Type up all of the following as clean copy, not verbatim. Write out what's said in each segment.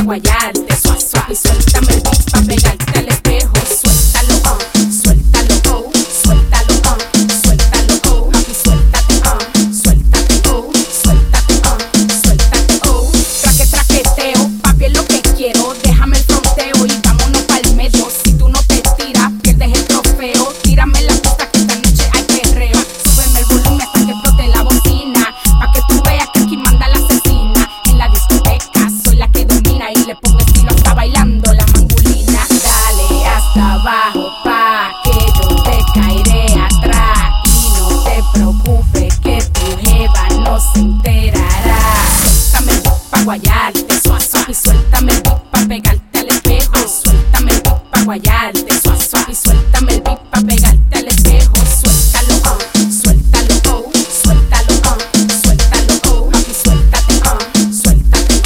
guayarte, suave, suave, y suéltame el beat pa' pegarte al espejo. Suéltalo, suéltalo, suéltalo, suéltalo, papi, suéltate, suéltate, suéltate, suéltate, traqueteo, papi, es lo que quiero. Déjame el fronteo y vámonos pa'l medio. Si tú no te tiras, pierdes el trofeo. Tírame la pista que esta noche hay perreo. Súbeme el volumen hasta que explote la bocina, pa' que tú veas que aquí manda la asesina. En la discoteca soy la que domina y le pongo estilo hasta bailando la mangulina. Dale hasta abajo pa' que yo te caeré atrás. Y no te preocupes que tu jeva no se enterará. Suéltame el beat pa' guayarte, suave, suave, y suéltame el beat pa' pegarte al espejo. Suéltame el beat pa' guayarte, suave, suave, y suéltame el beat pa' pegarte al espejo. Suéltalo, suéltalo, suéltalo, suéltalo, papi, suéltate, suéltate,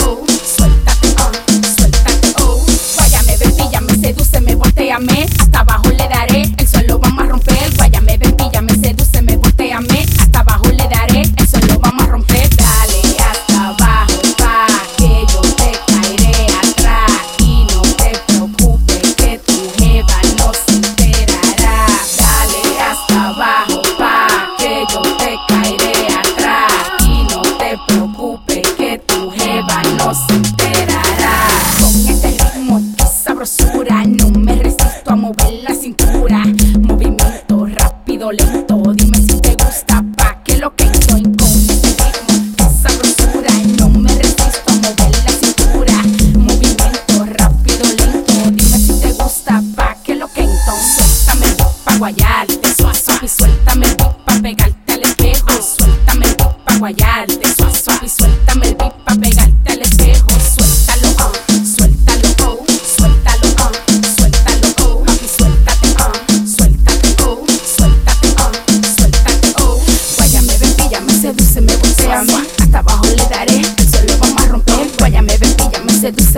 suéltate, Guáyame, ven, píllame, sedúceme, voltéame, hasta abajo le daré, el suelo vamos a romper. Guáyame, ven, píllame, sedúceme, voltéame, hasta abajo le daré, el suelo vamos a romper. Dale hasta abajo pa' que yo te caeré atrás. Y no te preocupes que tu jeva no se enterará. Dale hasta abajo pa' que yo te caeré atrás. Y no te preocupes que tu jeva no se enterará. Con este ritmo, esta sabrosura, no me resisto a mover la cintura. Movimiento rápido, lento, dime si te gusta pa' que lo que estoy. Con este ritmo, esta sabrosura, no me resisto a mover la cintura. Movimiento rápido, lento, dime si te gusta pa' que lo que entonces. Suéltame el beat pa' guayarte, suave, suave, y suéltame el beat pa' pegarte al espejo. Suéltame el beat pa' guayarte, suave, suave, y suéltame el beat pa' pegarte al espejo. Suéltalo, suéltalo, suéltalo, suéltalo, papi, suéltate, suéltate, suéltate, Guáyame, ven, píllame, sedúceme, voltéame, hasta abajo le daré, el suelo vamos a romper. Guáyame, ven, píllame, sedúceme,